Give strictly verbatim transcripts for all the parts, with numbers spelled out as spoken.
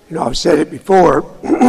You know, I've said it before,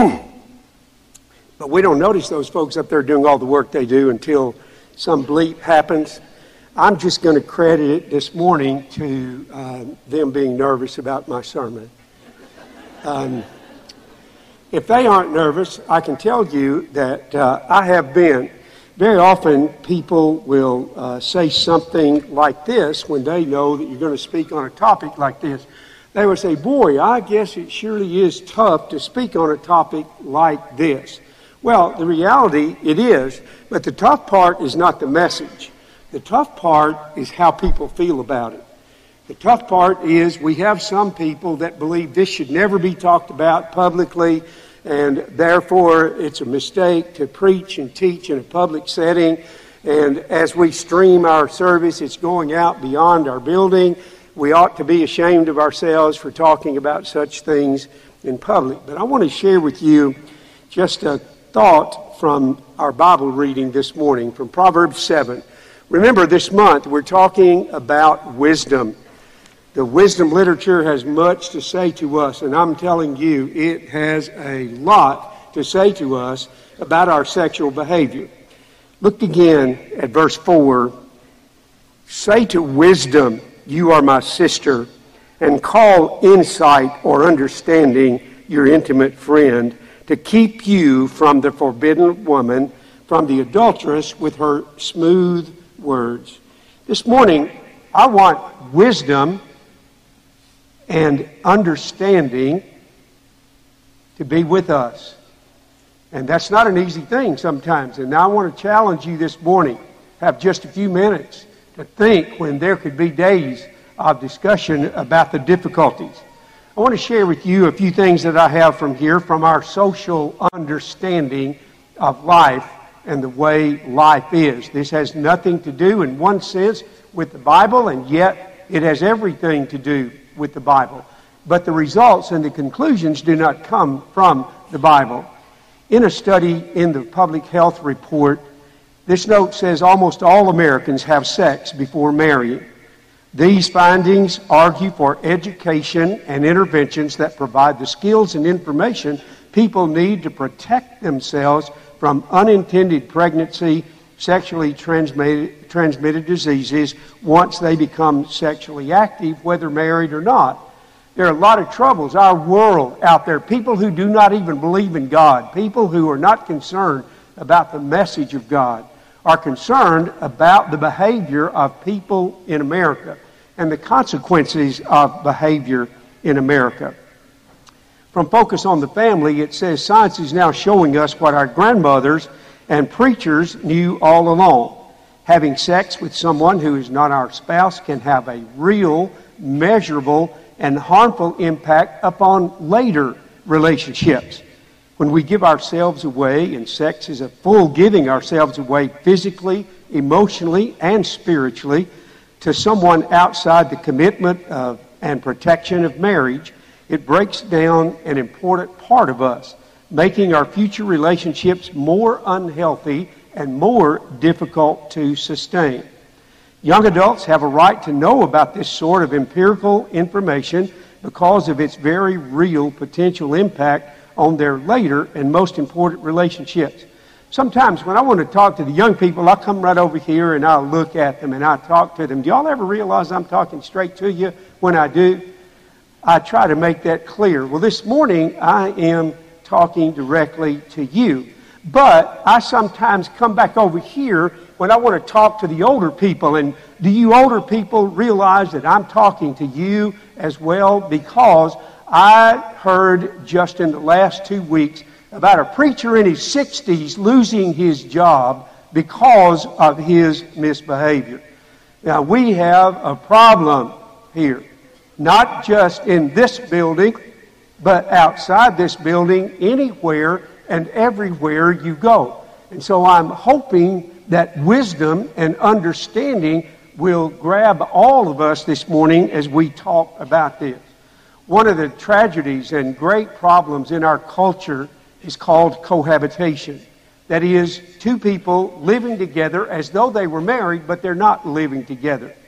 but we don't notice those folks up there doing all the work they do until some bleep happens. I'm just going to credit it this morning to uh, them being nervous about my sermon. Um, if they aren't nervous, I can tell you that uh, I have been. Very often people will uh, say something like this when they know that you're going to speak on a topic like this. They would say, boy, I guess it surely is tough to speak on a topic like this. Well, the reality, it is, but the tough part is not the message. The tough part is how people feel about it. The tough part is we have some people that believe this should never be talked about publicly, and therefore it's a mistake to preach and teach in a public setting. And as we stream our service, it's going out beyond our building. We ought to be ashamed of ourselves for talking about such things in public. But I want to share with you just a thought from our Bible reading this morning from Proverbs seven. Remember, this month we're talking about wisdom. The wisdom literature has much to say to us, and I'm telling you, it has a lot to say to us about our sexual behavior. Look again at verse four. Say to wisdom, you are my sister, and call insight or understanding your intimate friend, to keep you from the forbidden woman, from the adulteress with her smooth words. This morning, I want wisdom and understanding to be with us. And that's not an easy thing sometimes. And now I want to challenge you this morning, have just a few minutes to think when there could be days of discussion about the difficulties. I want to share with you a few things that I have from here, from our social understanding of life and the way life is. This has nothing to do, in one sense, with the Bible, and yet it has everything to do with the Bible. But the results and the conclusions do not come from the Bible. In a study in the Public Health Report, this note says almost all Americans have sex before marrying. These findings argue for education and interventions that provide the skills and information people need to protect themselves from unintended pregnancy, sexually transmitted, transmitted diseases once they become sexually active, whether married or not. There are a lot of troubles. Our world out there, people who do not even believe in God, people who are not concerned about the message of God, are concerned about the behavior of people in America and the consequences of behavior in America. From Focus on the Family, it says science is now showing us what our grandmothers and preachers knew all along. Having sex with someone who is not our spouse can have a real, measurable, and harmful impact upon later relationships. When we give ourselves away, and sex is a full giving ourselves away physically, emotionally, and spiritually to someone outside the commitment of and protection of marriage, it breaks down an important part of us, making our future relationships more unhealthy and more difficult to sustain. Young adults have a right to know about this sort of empirical information because of its very real potential impact on their later and most important relationships. Sometimes when I want to talk to the young people, I'll come right over here and I'll look at them and I'll talk to them. Do y'all ever realize I'm talking straight to you when I do? I try to make that clear. Well, this morning I am talking directly to you. But I sometimes come back over here when I want to talk to the older people. And do you older people realize that I'm talking to you as well? Because I heard just in the last two weeks about a preacher in his sixties losing his job because of his misbehavior. Now, we have a problem here, not just in this building, but outside this building, anywhere and everywhere you go. And so I'm hoping that wisdom and understanding will grab all of us this morning as we talk about this. One of the tragedies and great problems in our culture is called cohabitation. That is, two people living together as though they were married, but they're not living together.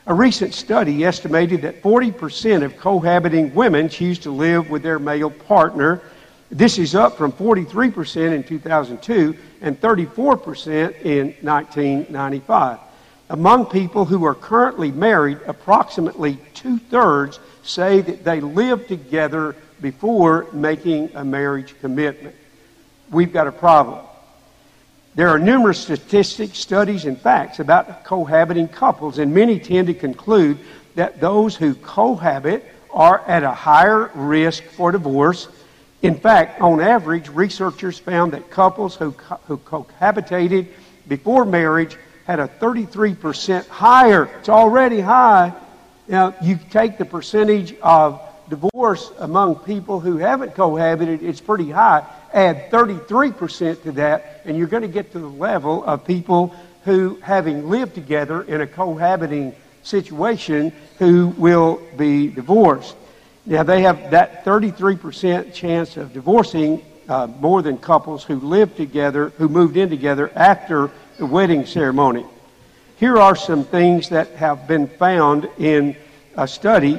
A recent study estimated that forty percent of cohabiting women choose to live with their male partner. This is up from forty-three percent in two thousand two and thirty-four percent in nineteen ninety-five. Among people who are currently married, approximately two-thirds say that they lived together before making a marriage commitment. We've got a problem. There are numerous statistics, studies, and facts about cohabiting couples, and many tend to conclude that those who cohabit are at a higher risk for divorce. In fact, on average, researchers found that couples who, co- who cohabitated before marriage had a thirty-three percent higher. It's already high. Now, you take the percentage of divorce among people who haven't cohabited, it's pretty high. Add thirty-three percent to that, and you're going to get to the level of people who, having lived together in a cohabiting situation, who will be divorced. Now, they have that thirty-three percent chance of divorcing uh, more than couples who lived together, who moved in together after the wedding ceremony. Here are some things that have been found in a study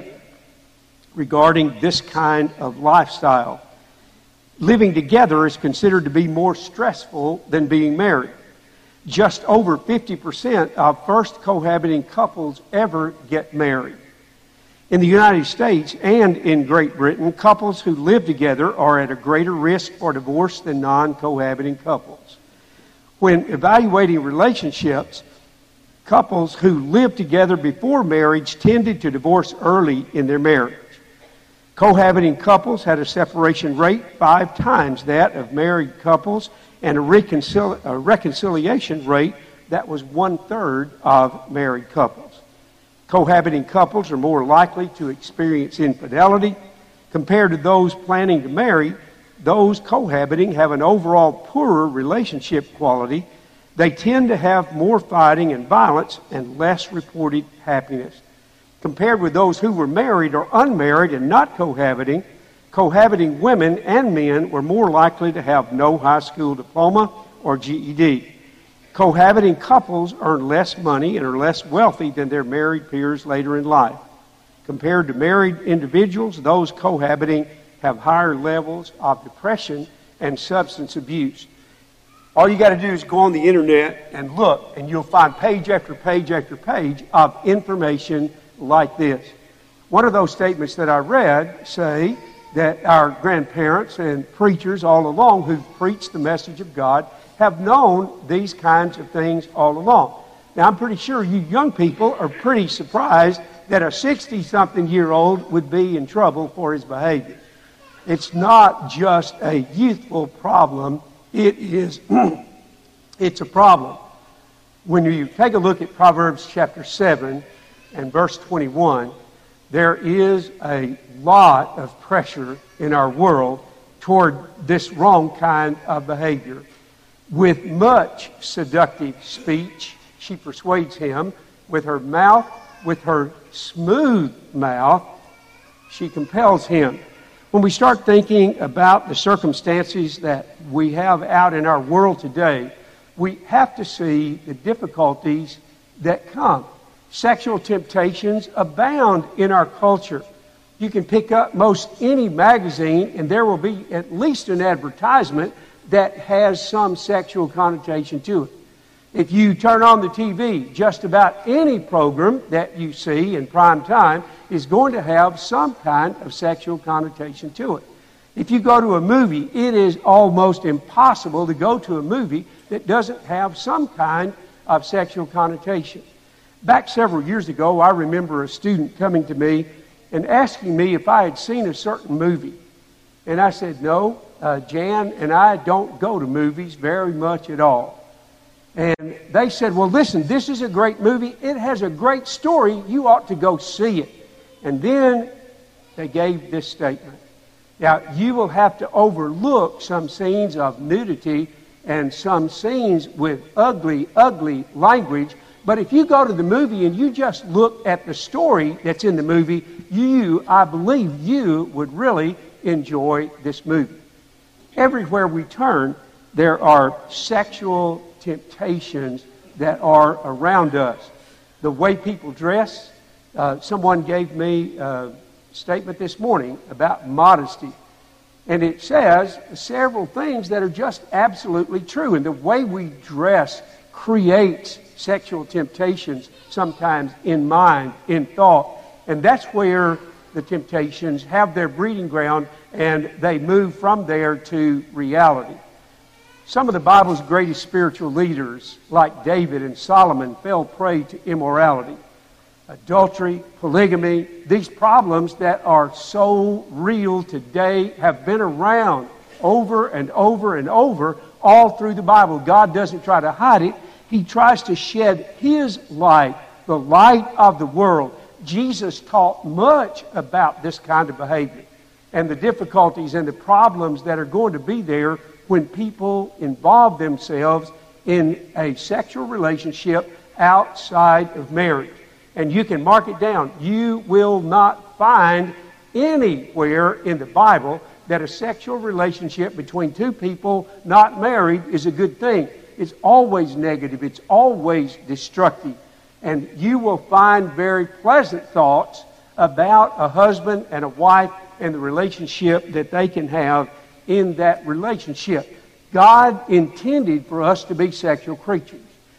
regarding this kind of lifestyle. Living together is considered to be more stressful than being married. Just over fifty percent of first cohabiting couples ever get married. In the United States and in Great Britain, couples who live together are at a greater risk for divorce than non-cohabiting couples. When evaluating relationships, couples who lived together before marriage tended to divorce early in their marriage. Cohabiting couples had a separation rate five times that of married couples and a, reconcil- a reconciliation rate that was one-third of married couples. Cohabiting couples are more likely to experience infidelity. Compared to those planning to marry, those cohabiting have an overall poorer relationship quality. They tend to have more fighting and violence and less reported happiness. Compared with those who were married or unmarried and not cohabiting, cohabiting women and men were more likely to have no high school diploma or G E D. Cohabiting couples earn less money and are less wealthy than their married peers later in life. Compared to married individuals, those cohabiting have higher levels of depression and substance abuse. All you got to do is go on the internet and look, and you'll find page after page after page of information like this. One of those statements that I read say that our grandparents and preachers all along who've preached the message of God have known these kinds of things all along. Now, I'm pretty sure you young people are pretty surprised that a sixty-something-year-old would be in trouble for his behavior. It's not just a youthful problem. It is, it's a problem. When you take a look at Proverbs chapter seven and verse twenty-one, there is a lot of pressure in our world toward this wrong kind of behavior. With much seductive speech, she persuades him. With her mouth, with her smooth mouth, she compels him. When we start thinking about the circumstances that we have out in our world today, we have to see the difficulties that come. Sexual temptations abound in our culture. You can pick up most any magazine and there will be at least an advertisement that has some sexual connotation to it. If you turn on the T V, just about any program that you see in prime time is going to have some kind of sexual connotation to it. If you go to a movie, it is almost impossible to go to a movie that doesn't have some kind of sexual connotation. Back several years ago, I remember a student coming to me and asking me if I had seen a certain movie. And I said, no, uh, Jan and I don't go to movies very much at all. And they said, well, listen, this is a great movie. It has a great story. You ought to go see it. And then they gave this statement. Now, you will have to overlook some scenes of nudity and some scenes with ugly, ugly language. But if you go to the movie and you just look at the story that's in the movie, you, I believe you would really enjoy this movie. Everywhere we turn, there are sexual temptations that are around us. The way people dress, Uh, someone gave me a statement this morning about modesty. And it says several things that are just absolutely true. And the way we dress creates sexual temptations sometimes in mind, in thought. And that's where the temptations have their breeding ground, and they move from there to reality. Some of the Bible's greatest spiritual leaders, like David and Solomon, fell prey to immorality, adultery, polygamy. These problems that are so real today have been around over and over and over all through the Bible. God doesn't try to hide it. He tries to shed His light, the light of the world. Jesus taught much about this kind of behavior and the difficulties and the problems that are going to be there when people involve themselves in a sexual relationship outside of marriage. And you can mark it down. You will not find anywhere in the Bible that a sexual relationship between two people not married is a good thing. It's always negative. It's always destructive. And you will find very pleasant thoughts about a husband and a wife and the relationship that they can have in that relationship. God intended for us to be sexual creatures.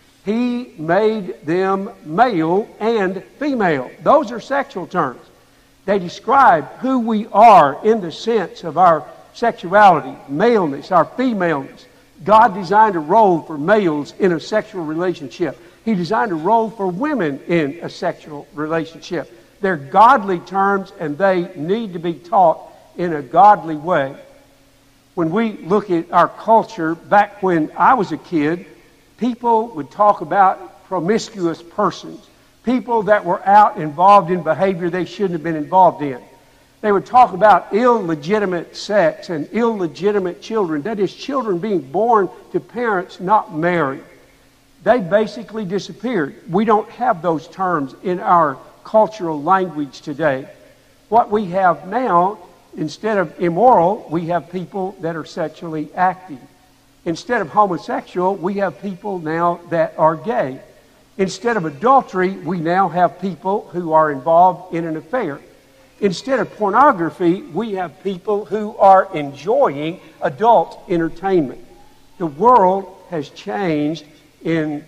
He made them male and female. Those are sexual terms. They describe who we are in the sense of our sexuality, maleness, our femaleness. God designed a role for males in a sexual relationship. He designed a role for women in a sexual relationship. They're godly terms, and they need to be taught in a godly way. When we look at our culture, back when I was a kid, people would talk about promiscuous persons, people that were out involved in behavior they shouldn't have been involved in. They would talk about illegitimate sex and illegitimate children, that is, children being born to parents not married. They basically disappeared. We don't have those terms in our cultural language today. What we have now, instead of immoral, we have people that are sexually active. Instead of homosexual, we have people now that are gay. Instead of adultery, we now have people who are involved in an affair. Instead of pornography, we have people who are enjoying adult entertainment. The world has changed in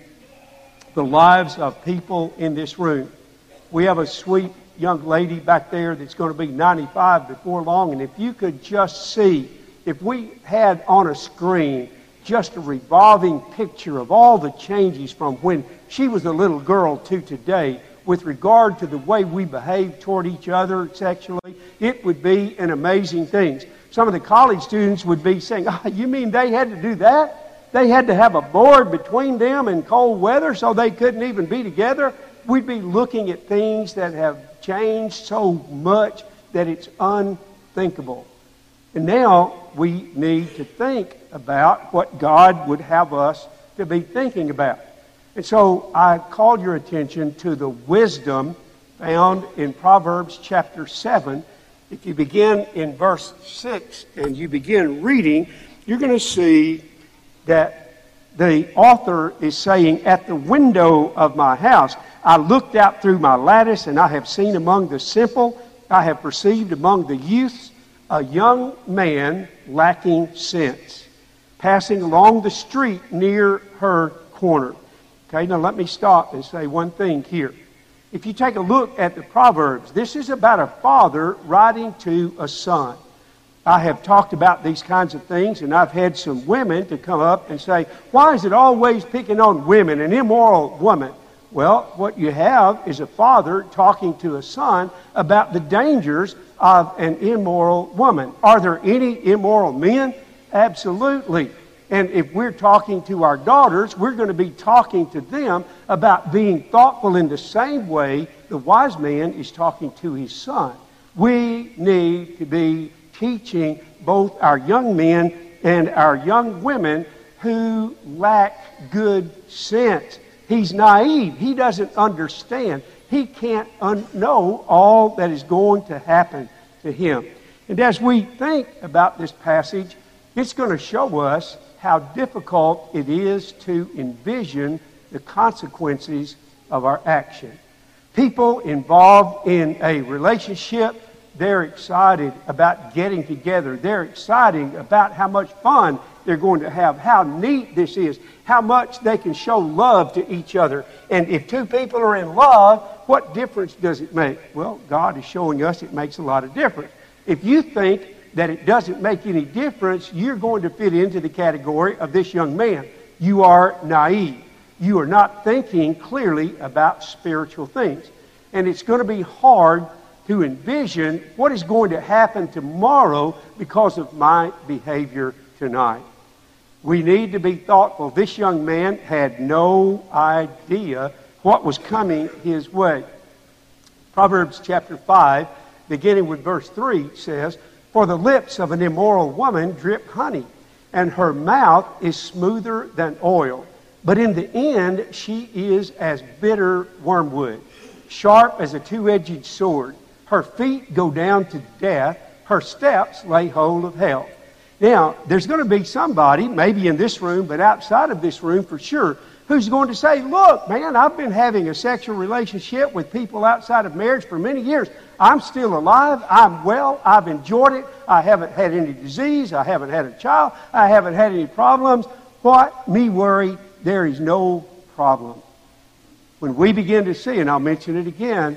the lives of people in this room. We have a sweet young lady back there that's going to be ninety-five before long, and if you could just see, if we had on a screen just a revolving picture of all the changes from when she was a little girl to today with regard to the way we behave toward each other sexually, it would be an amazing thing. Some of the college students would be saying, oh, you mean they had to do that? They had to have a board between them in cold weather so they couldn't even be together? We'd be looking at things that have changed so much that it's unthinkable. And now we need to think about what God would have us to be thinking about. And so I called your attention to the wisdom found in Proverbs chapter seven. If you begin in verse six and you begin reading, you're going to see that the author is saying, at the window of my house, I looked out through my lattice, and I have seen among the simple, I have perceived among the youths, a young man lacking sense, passing along the street near her corner. Okay, now let me stop and say one thing here. If you take a look at the Proverbs, this is about a father writing to a son. I have talked about these kinds of things, and I've had some women to come up and say, why is it always picking on women, an immoral woman? Well, what you have is a father talking to a son about the dangers of an immoral woman. Are there any immoral men? Absolutely. And if we're talking to our daughters, we're going to be talking to them about being thoughtful in the same way the wise man is talking to his son. We need to be teaching both our young men and our young women who lack good sense. He's naive. He doesn't understand. He can't un- know all that is going to happen to him. And as we think about this passage, it's going to show us how difficult it is to envision the consequences of our action. People involved in a relationship, they're excited about getting together. They're excited about how much fun they're going to have, how neat this is, how much they can show love to each other. And if two people are in love, what difference does it make? Well, God is showing us it makes a lot of difference. If you think that it doesn't make any difference, you're going to fit into the category of this young man. You are naive. You are not thinking clearly about spiritual things. And it's going to be hard to envision what is going to happen tomorrow because of my behavior tonight. We need to be thoughtful. This young man had no idea what was coming his way. Proverbs chapter five, beginning with verse three, says, "For the lips of an immoral woman drip honey, and her mouth is smoother than oil. But in the end she is as bitter wormwood, sharp as a two-edged sword. Her feet go down to death, her steps lay hold of hell." Now, there's going to be somebody, maybe in this room, but outside of this room for sure, who's going to say, "Look, man, I've been having a sexual relationship with people outside of marriage for many years. I'm still alive. I'm well. I've enjoyed it. I haven't had any disease. I haven't had a child. I haven't had any problems. What? Me worry? There is no problem." When we begin to see, and I'll mention it again,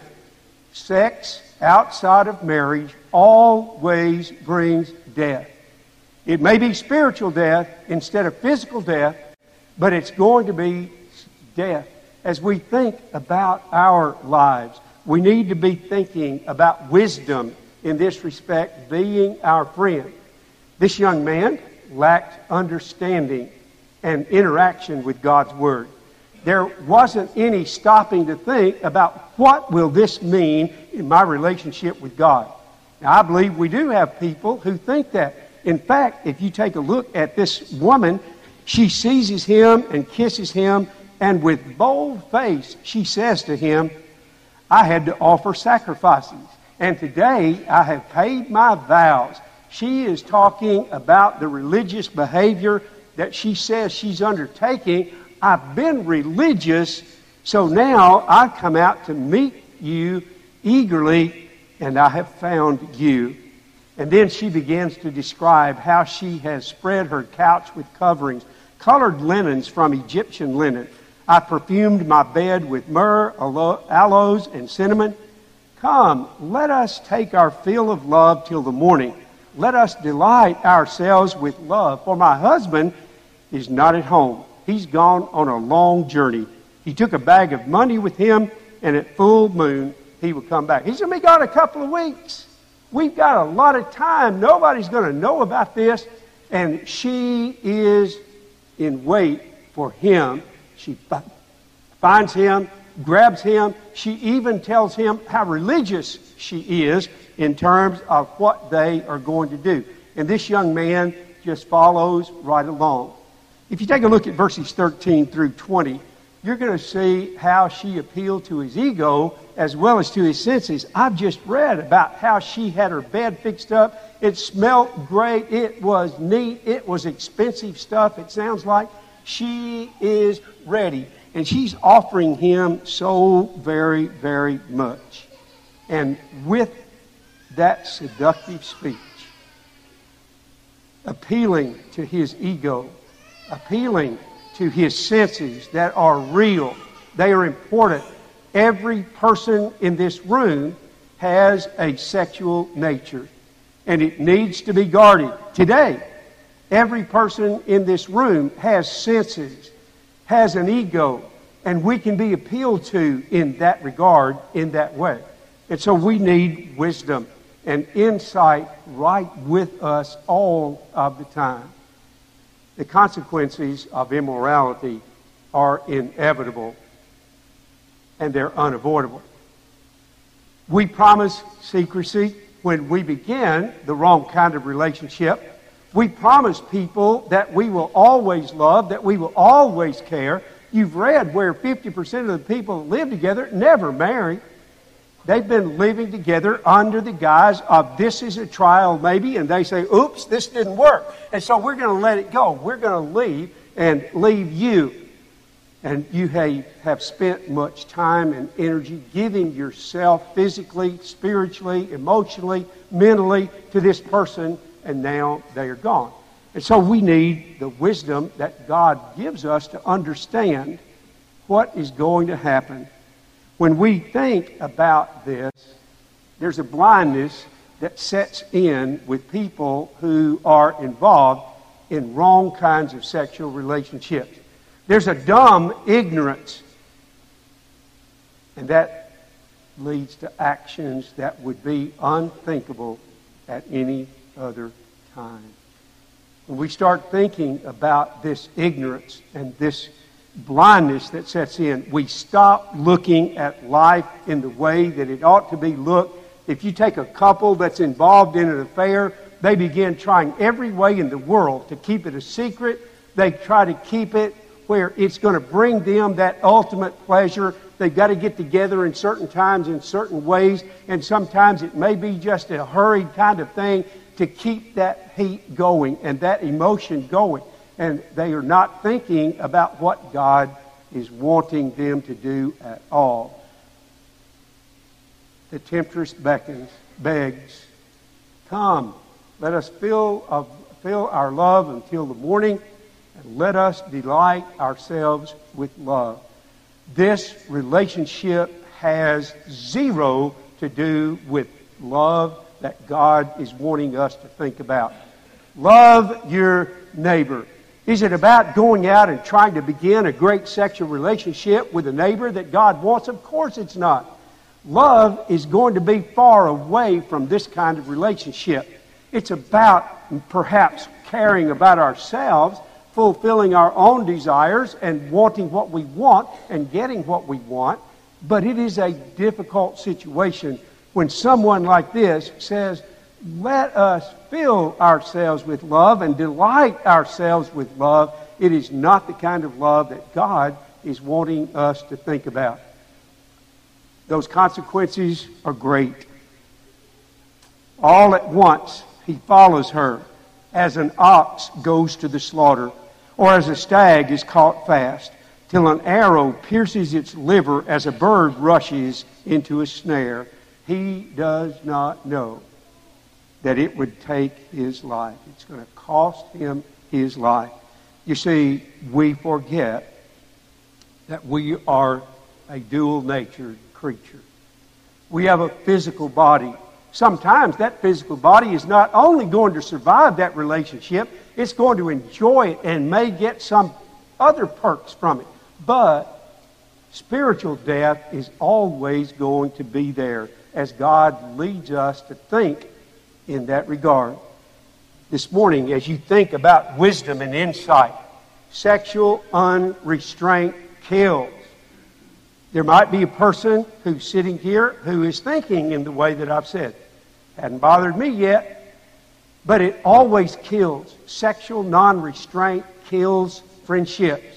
sex outside of marriage always brings death. It may be spiritual death instead of physical death, but it's going to be death. As we think about our lives, we need to be thinking about wisdom in this respect being our friend. This young man lacked understanding and interaction with God's Word. There wasn't any stopping to think about what will this mean in my relationship with God. Now, I believe we do have people who think that. In fact, if you take a look at this woman, she seizes him and kisses him, and with bold face she says to him, "I had to offer sacrifices, and today I have paid my vows." She is talking about the religious behavior that she says she's undertaking. I've been religious, so now I come out to meet you eagerly, and I have found you. And then she begins to describe how she has spread her couch with coverings, colored linens from Egyptian linen. "I perfumed my bed with myrrh, aloes, and cinnamon. Come, let us take our fill of love till the morning. Let us delight ourselves with love. For my husband is not at home. He's gone on a long journey. He took a bag of money with him, and at full moon he will come back." He's going to be gone a couple of weeks. We've got a lot of time. Nobody's going to know about this. And she is in wait for him. She finds him, grabs him. She even tells him how religious she is in terms of what they are going to do. And this young man just follows right along. If you take a look at verses thirteen through twenty, you're going to see how she appealed to his ego as well as to his senses. I've just read about how she had her bed fixed up. It smelled great. It was neat. It was expensive stuff, it sounds like. She is ready. And she's offering him so very, very much. And with that seductive speech, appealing to his ego, appealing to his senses that are real, they are important. Every person in this room has a sexual nature, and it needs to be guarded. Today, every person in this room has senses, has an ego, and we can be appealed to in that regard, in that way. And so we need wisdom and insight right with us all of the time. The consequences of immorality are inevitable, and they're unavoidable. We promise secrecy when we begin the wrong kind of relationship. We promise people that we will always love, that we will always care. You've read where fifty percent of the people that live together never marry. They've been living together under the guise of this is a trial maybe, and they say, oops, this didn't work. And so we're going to let it go. We're going to leave and leave you. and you have, have spent much time and energy giving yourself physically, spiritually, emotionally, mentally to this person, and now they are gone. And so we need the wisdom that God gives us to understand what is going to happen. When we think about this, there's a blindness that sets in with people who are involved in wrong kinds of sexual relationships. There's a dumb ignorance, and that leads to actions that would be unthinkable at any other time. When we start thinking about this ignorance and this blindness that sets in, we stop looking at life in the way that it ought to be looked. If you take a couple that's involved in an affair, they begin trying every way in the world to keep it a secret. They try to keep it where it's going to bring them that ultimate pleasure. They've got to get together in certain times, in certain ways, and sometimes it may be just a hurried kind of thing to keep that heat going and that emotion going. And they are not thinking about what God is wanting them to do at all. The temptress beckons, begs, "Come, let us fill, of, fill our love until the morning, and let us delight ourselves with love." This relationship has zero to do with love that God is wanting us to think about. Love your neighbor. Is it about going out and trying to begin a great sexual relationship with a neighbor that God wants? Of course it's not. Love is going to be far away from this kind of relationship. It's about perhaps caring about ourselves, fulfilling our own desires and wanting what we want and getting what we want. But it is a difficult situation when someone like this says, "Let us fill ourselves with love and delight ourselves with love." It is not the kind of love that God is wanting us to think about. Those consequences are great. All at once, he follows her as an ox goes to the slaughter, or as a stag is caught fast, till an arrow pierces its liver as a bird rushes into a snare. He does not know that it would take his life. It's going to cost him his life. You see, we forget that we are a dual-natured creature. We have a physical body. Sometimes that physical body is not only going to survive that relationship, it's going to enjoy it and may get some other perks from it. But spiritual death is always going to be there as God leads us to think in that regard. This morning, as you think about wisdom and insight, sexual unrestraint kills. There might be a person who's sitting here who is thinking in the way that I've said. Hadn't bothered me yet, but it always kills. Sexual non-restraint kills friendships.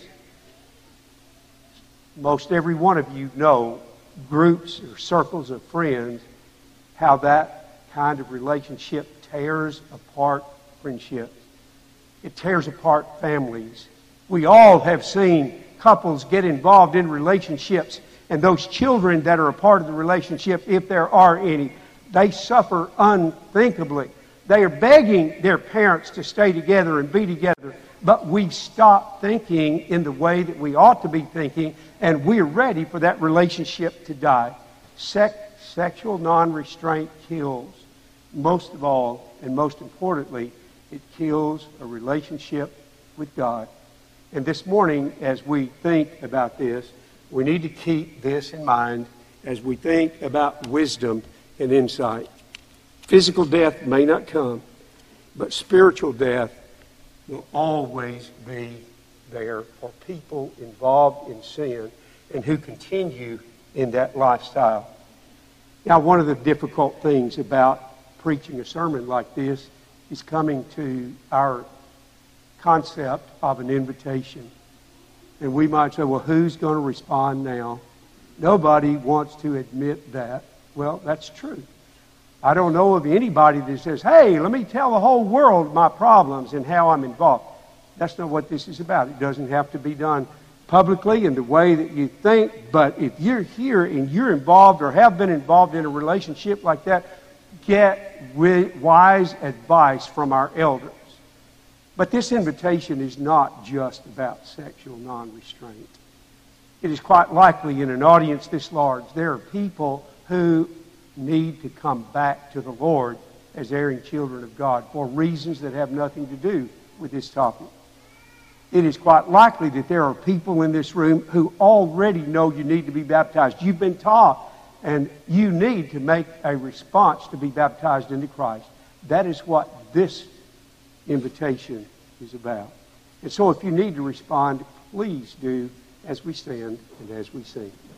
Most every one of you know groups or circles of friends, how that kind of relationship tears apart friendships. It tears apart families. We all have seen couples get involved in relationships, and those children that are a part of the relationship, if there are any, they suffer unthinkably. They are begging their parents to stay together and be together, but we've stopped thinking in the way that we ought to be thinking, and we're ready for that relationship to die. Sex, sexual non-restraint kills. Most of all, and most importantly, it kills a relationship with God. And this morning, as we think about this, we need to keep this in mind as we think about wisdom and insight. Physical death may not come, but spiritual death will always be there for people involved in sin and who continue in that lifestyle. Now, one of the difficult things about preaching a sermon like this is coming to our concept of an invitation. And we might say, well, who's going to respond now? Nobody wants to admit that. Well, that's true. I don't know of anybody that says, hey, let me tell the whole world my problems and how I'm involved. That's not what this is about. It doesn't have to be done publicly in the way that you think, but if you're here and you're involved or have been involved in a relationship like that, get wise advice from our elders. But this invitation is not just about sexual non-restraint. It is quite likely in an audience this large, there are people who need to come back to the Lord as erring children of God for reasons that have nothing to do with this topic. It is quite likely that there are people in this room who already know you need to be baptized. You've been taught, and you need to make a response to be baptized into Christ. That is what this invitation is about. And so if you need to respond, please do as we stand and as we sing.